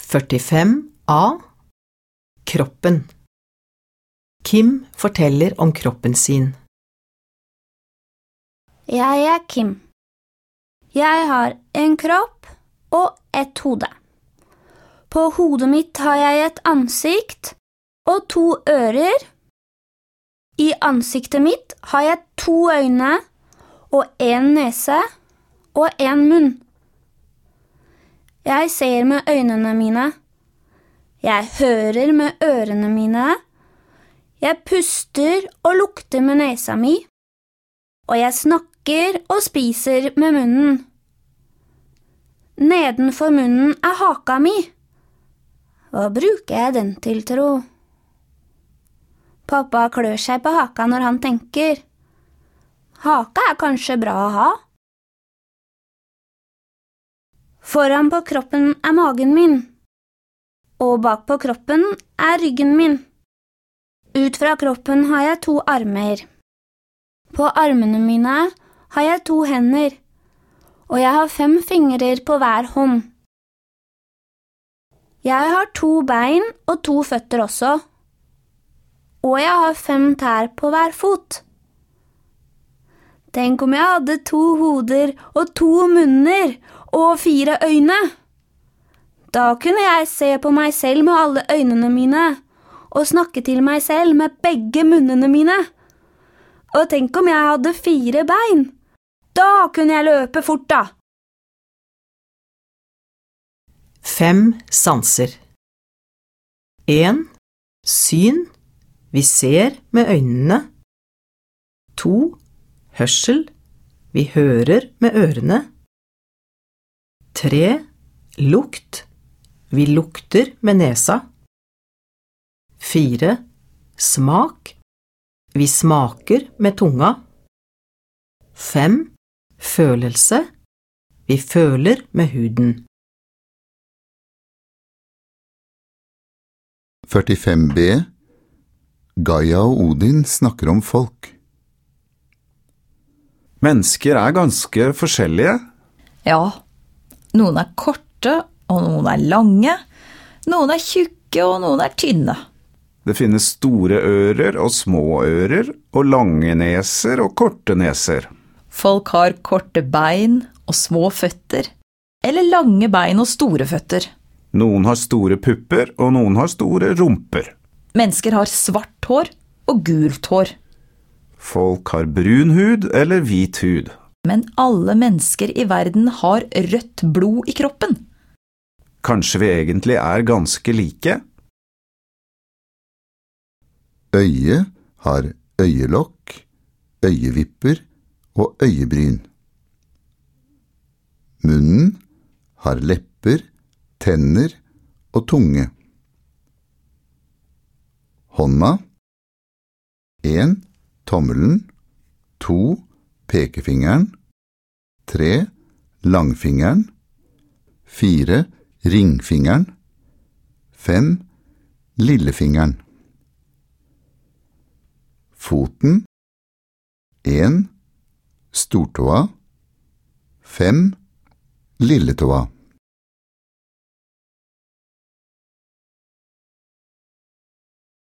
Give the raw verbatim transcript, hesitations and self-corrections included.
førtifem A. Kroppen. Kim forteller om kroppen sin. Jeg er Kim. Jeg har en kropp og et hode. På hodet mitt har jeg et ansikt og to ører. I ansiktet mitt har jeg to øyne og en nese og en munn. Jeg ser med øynene mine. Jeg hører med ørene mine. Jeg puster og lukter med nesa mi. Og jeg snakker og spiser med munnen. Nedenfor munnen er haka mi. Hva bruker jeg den til, tro? Pappa klør seg på haka når han tenker. Haka er kanskje bra å ha. Foran på kroppen er magen min, og bak på kroppen er ryggen min. Ut fra kroppen har jeg to armer. På armene mine har jeg to hender, og jeg har fem fingre på hver hånd. Jeg har to bein og to føtter også, og jeg har fem tær på hver fot. Tenk om jeg hadde to hoder og to munner og fire øyne. Da kunne jeg se på meg selv med alle øynene mine, og snakke til meg selv med begge munnene mine. Og tenk om jeg hadde fire bein. Da kunne jeg løpe fort da. Fem sanser. En. Syn. Vi ser med øynene. To. Hørsel. Vi hører med ørene. Tre. Lukt. Vi lukter med nesa. Fire. Smak. Vi smaker med tunga. Fem. Følelse. Vi føler med huden. førtifem B. Gaia og Odin snakker om folk. Mennesker er ganske forskjellige. Ja, noen er korte, og noen er lange. Noen er tjukke, og noen er tynne. Det finnes store ører og små ører, og lange neser og korte neser. Folk har korte bein og små føtter, eller lange bein og store føtter. Noen har store pupper, og noen har store rumper. Mennesker har svart hår og gult hår. Folk har brun hud eller hvit hud. Men alle mennesker i verden har rødt blod i kroppen. Kanskje vi egentlig er ganske like? Øye har øyelokk, øyevipper og øyebryn. Munnen har lepper, tenner og tunge. Hånda. En. Tommelen. To. Pekefingeren. Tre. Langfingeren. Fire. Ringfingeren. Fem. Lillefingeren. Foten. En. Stortåa. Fem. Lilletåa.